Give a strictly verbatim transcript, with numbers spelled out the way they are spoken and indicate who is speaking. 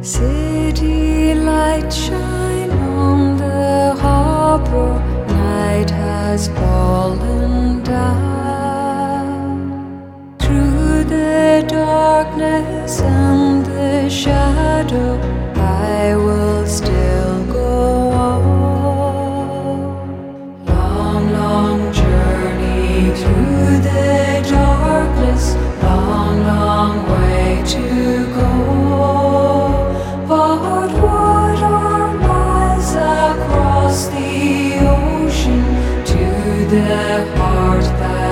Speaker 1: City lights shine on the harbor, night has fallen down. Through the darkness and the shadow, I will still go on. Long, long journey through the darkness, long, long way to go. But what are miles across the ocean to the heart that